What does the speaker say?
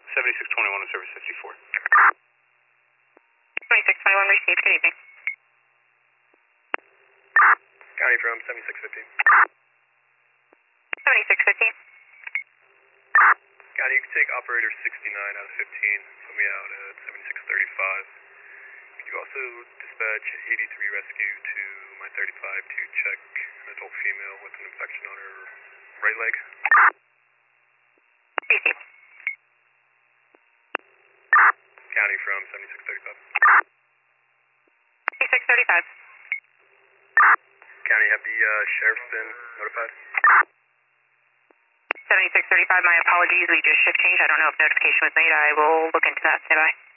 7621 on service 54. 2621 received, good evening. County from 7615. 7615. County, you can take operator 69 out of 15, put me out at 7635. Could you also dispatch 83 rescue to my 35 to check an adult female with an infection on her right leg? Received. County from 7635. 7635. County, have the sheriff been notified? 7635, my apologies, we just shift change. I don't know if notification was made. I will look into that. Stand by.